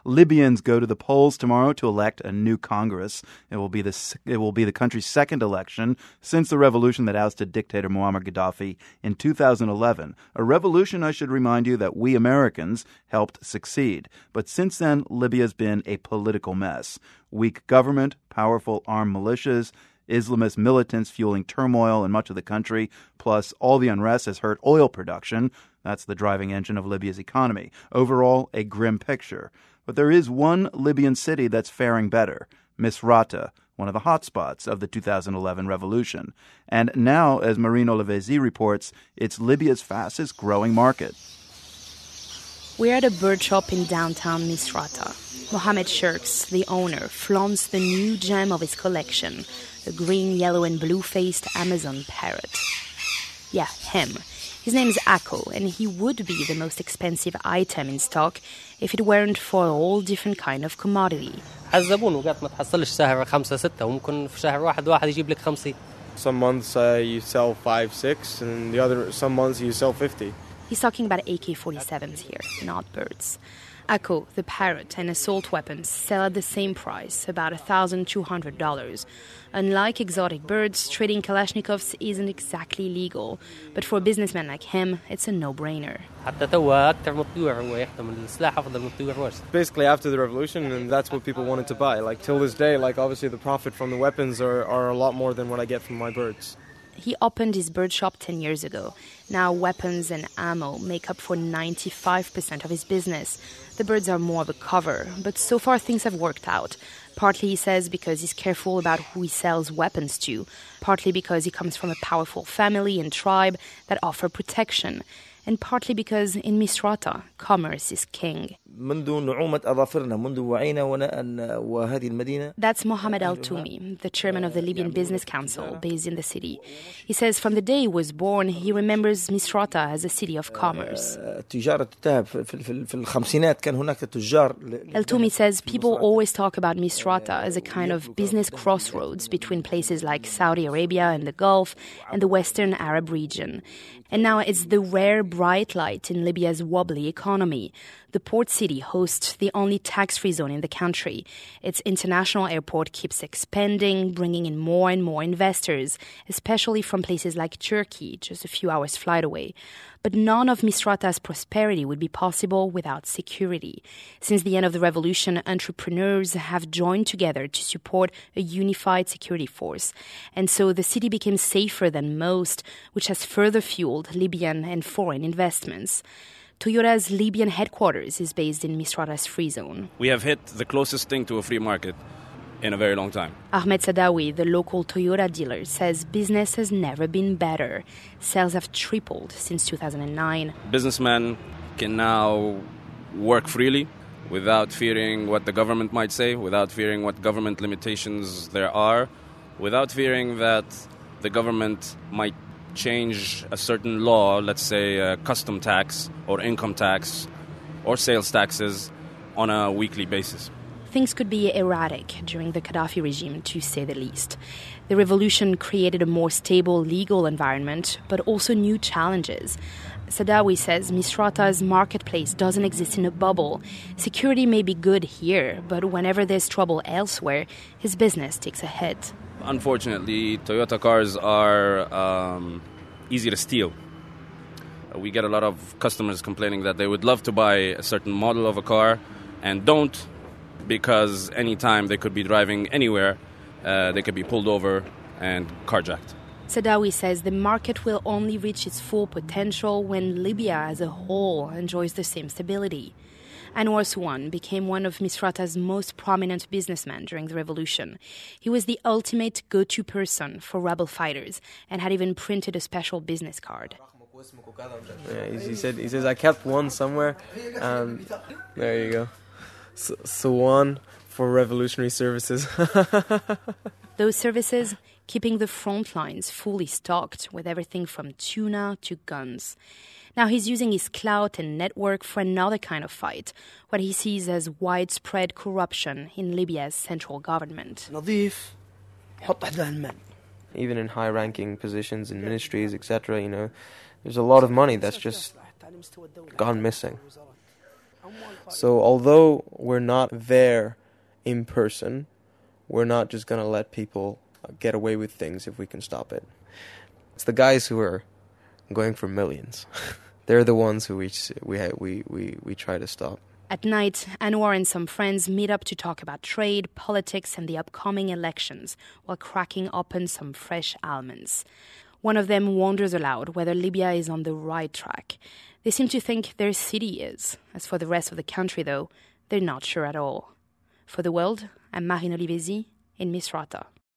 Libyans go to the polls tomorrow to elect a new Congress. It will be the country's second election since the revolution that ousted dictator Muammar Gaddafi in 2011. A revolution, I should remind you, that we Americans helped succeed. But since then, Libya's been a political mess. Weak government, powerful armed militias, Islamist militants fueling turmoil in much of the country, plus all the unrest has hurt oil production. That's the driving engine of Libya's economy. Overall, a grim picture. But there is one Libyan city that's faring better, Misrata, one of the hotspots of the 2011 revolution. And now, as Marine Olivesi reports, it's Libya's fastest growing market. We're at a bird shop in downtown Misrata. Mohamed Shirks, the owner, flaunts the new gem of his collection, a green, yellow and blue-faced Amazon parrot. Yeah, him. His name's Akko, and he would be the most expensive item in stock if it weren't for all different kind of commodity. Some months you sell 5, 6, and some months you sell 50. He's talking about AK-47s here, not birds. Akko, the parrot, and assault weapons sell at the same price, about $1,200. Unlike exotic birds, trading Kalashnikovs isn't exactly legal, but for a businessman like him, it's a no-brainer. Basically after the revolution, and that's what people wanted to buy. Like till this day, obviously the profit from the weapons are a lot more than what I get from my birds. He opened his bird shop 10 years ago. Now weapons and ammo make up for 95% of his business. The birds are more of a cover, but so far things have worked out. Partly, he says, because he's careful about who he sells weapons to. Partly because he comes from a powerful family and tribe that offer protection. And partly because in Misrata, commerce is king. That's Mohamed Al-Toumi, the chairman of the Libyan Business Council based in the city. He says from the day he was born, he remembers Misrata as a city of commerce. El-Toumi says people always talk about Misrata as a kind of business crossroads between places like Saudi Arabia and the Gulf and the Western Arab region. And now it's the rare bright light in Libya's wobbly economy. The port city hosts the only tax-free zone in the country. Its international airport keeps expanding, bringing in more and more investors, especially from places like Turkey, just a few hours' flight away. But none of Misrata's prosperity would be possible without security. Since the end of the revolution, entrepreneurs have joined together to support a unified security force. And so the city became safer than most, which has further fueled Libyan and foreign investments. Toyota's Libyan headquarters is based in Misrata's free zone. We have hit the closest thing to a free market in a very long time. Ahmed Sadawi, the local Toyota dealer, says business has never been better. Sales have tripled since 2009. Businessmen can now work freely without fearing what the government might say, without fearing what government limitations there are, without fearing that the government might change a certain law, let's say custom tax or income tax or sales taxes on a weekly basis. Things could be erratic during the Gaddafi regime, to say the least. The revolution created a more stable legal environment, but also new challenges. Sadawi says Misrata's marketplace doesn't exist in a bubble. Security may be good here, but whenever there's trouble elsewhere, his business takes a hit. Unfortunately, Toyota cars are easy to steal. We get a lot of customers complaining that they would love to buy a certain model of a car and don't, because anytime they could be driving anywhere, they could be pulled over and carjacked. Sadawi says the market will only reach its full potential when Libya as a whole enjoys the same stability. Anwar Suwan became one of Misrata's most prominent businessmen during the revolution. He was the ultimate go-to person for rebel fighters and had even printed a special business card. Yeah, he says, I kept one somewhere. There you go. Suwan for revolutionary services. Those services, keeping the front lines fully stocked with everything from tuna to guns. Now he's using his clout and network for another kind of fight, what he sees as widespread corruption in Libya's central government. Even in high-ranking positions in ministries, etc., there's a lot of money that's just gone missing. So although we're not there in person, we're not just going to let people get away with things if we can stop it. It's the guys who are going for millions. They're the ones who we try to stop. At night, Anwar and some friends meet up to talk about trade, politics, and the upcoming elections while cracking open some fresh almonds. One of them wonders aloud whether Libya is on the right track. They seem to think their city is. As for the rest of the country, though, they're not sure at all. For The World, I'm Marine Olivesi in Misrata.